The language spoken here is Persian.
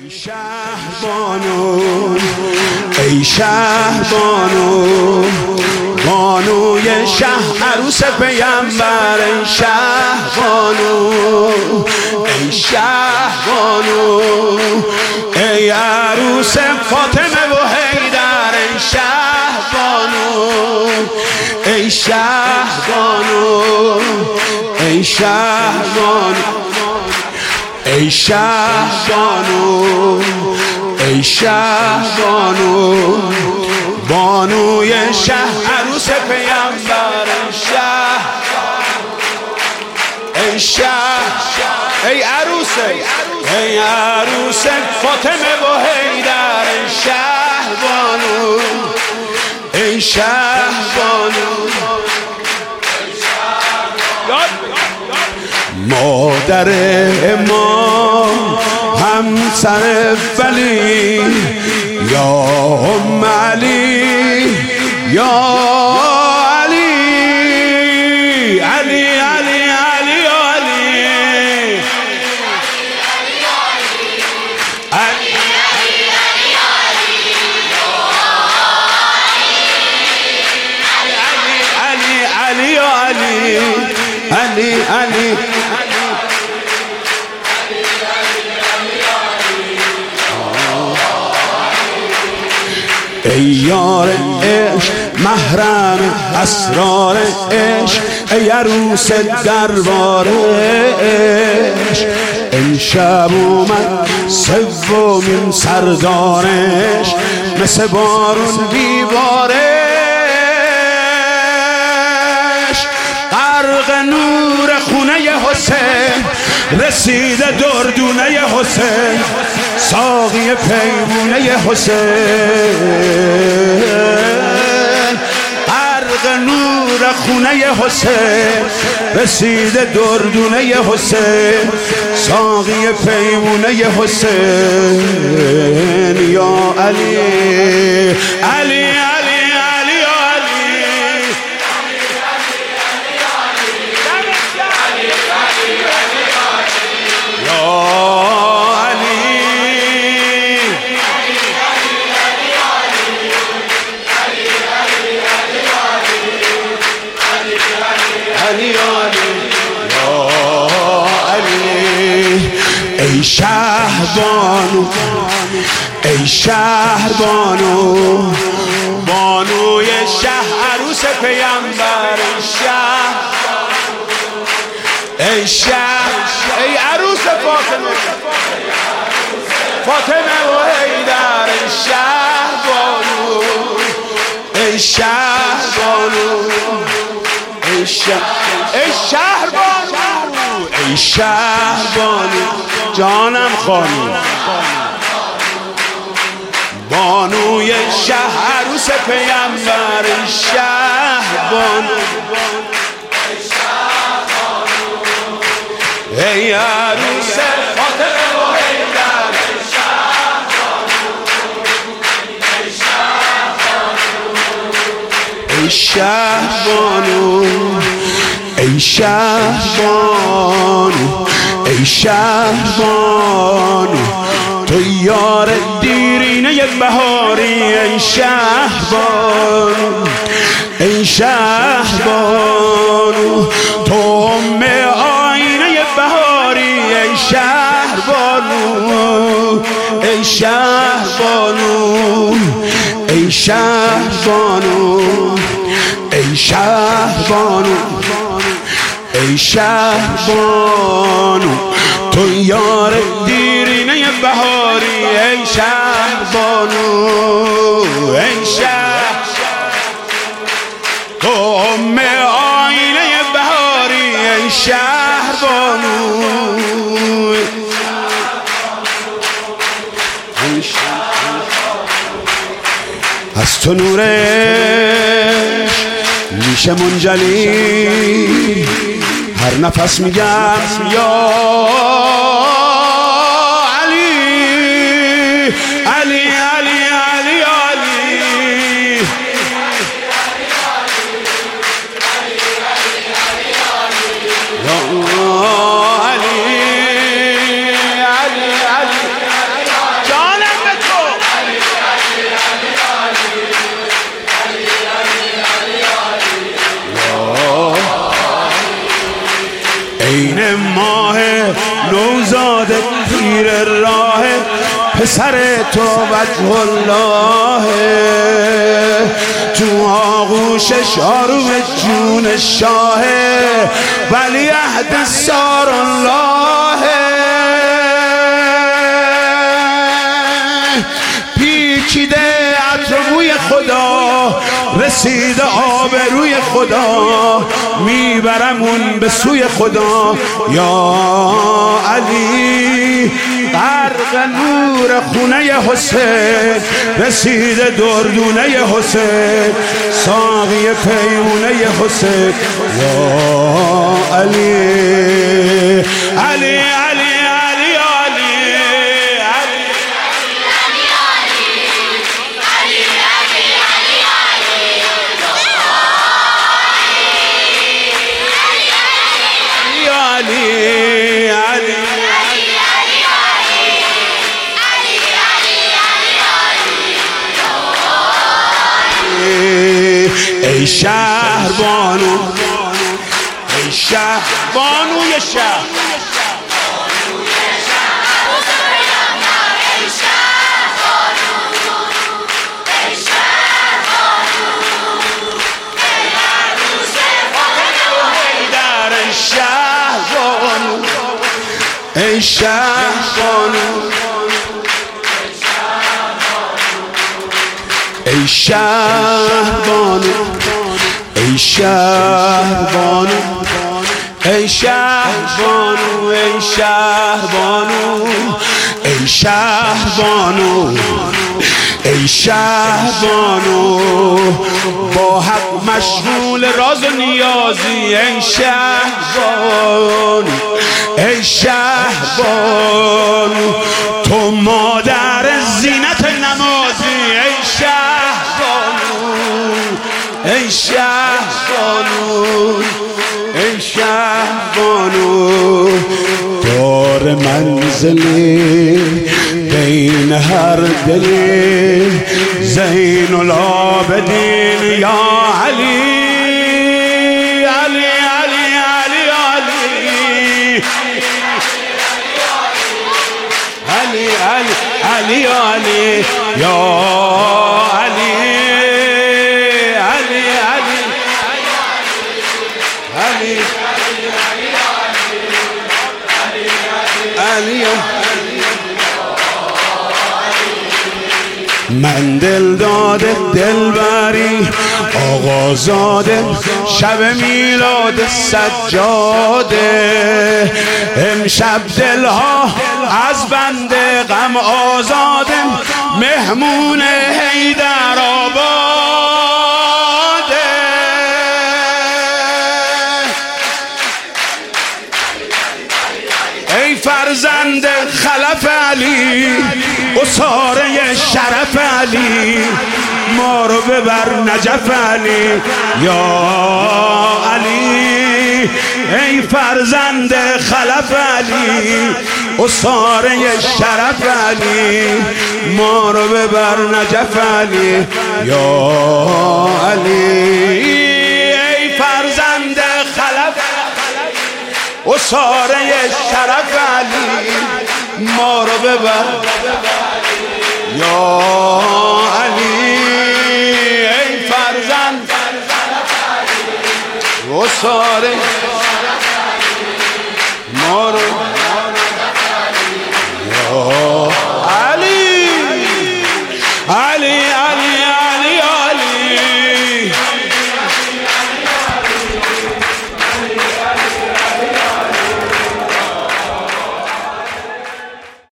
شهربانو ای شهربانو، بانوی شه عروس پیمبر، ای شهربانو ای شهربانو، ای عروس فاطمه و حیدر، ای شهربانو ای شهربانو ای شهربانو ای شهربانو ای شهربانو، بانوی شه عروس پیمبر، ای شهر ای عروس، ای عروس فاطمه و حیدر، ای شهربانو ای شهربانو. مادر امام همسر ولی، یا ام علی یا علی، علی علی علی علی علی علی علی. ای یار عشق محرم اسرار عشق، ای عروس دربار عشق، امشب اومد سومین سردارش، مثل بارون دیوارش، غرق نور خونه حسین، رسیده دردونه حسین، ساقی پیمونه حسین، غرق نور خونه حسین، رسیده دردونه حسین، ساقی پیمونه حسین. یا علی علی علی ای شهربانو ای شهربانو، بانوی شه عروس پیمبر، ای شهر ای عروس فاطمه، فاطمه و حیدر، ای شهربانو ای شهربانو ای شهربانو ای شهربانو، جانم خانی، بانوی شه عروس پیمبر، ای شهربانو ای عروس فاطمه و حیدر، ای شهربانو ای شهربانو ای شهربانو، تو یار دیرینه بهاری، ای شهربانو ای شهربانو، تو ام آینه بهاری، ای شهربانو ای شهربانو ای شهربانو ای شهربانو ای شهربانو، تو یار دیرینه بهاری، ای شهربانو ای شهر، تو ام آینه بهاری، ای شهربانو. از تو نورش میشه منجلی، هر نفس میگم یا علی علی علی علی علی علی الله پسر تو وجه الله تو آغوشش آروم جون شاه ولی عهد سار الله پیچیده عطر بوی خدا رسیده آبروی خدا میبرمون به سوی خدا یا علی غرق نور خونه حسین رسیده دردونه حسین ساقی پیمونه حسین یا علی علی علی ای شهر بانو ای شهر بانوی شهر ای شهر بانو ای شهر بانو ای شهر بانو ای شهر بانو ای شهر بانو ای شهر بانو ای شهر بانو با حق مشغول راز و نیازی ای شهر بانو ای شهر بانو تو مادر زینت نمازی ای شهر بانو ای شهر بانو ای شهر بانو دار منزلی بین هر دلی زین العابدین یا علی علی علی علی علی علی علی علی یا علی علی علی علی من دل داده دلبری آقازاده شب میلاد سجاده امشب دلها از بند غم آزاده مهمون حیدر آباده ای فرزند خلف علی اساره شرف علی ما رو ببر نجف علی یا علی ای فرزند خلف علی اساره شرف علی ما رو ببر نجف علی یا علی ای فرزند خلف اساره شرف علی ما رو ببر یا علی ای فرزند اساره ما رو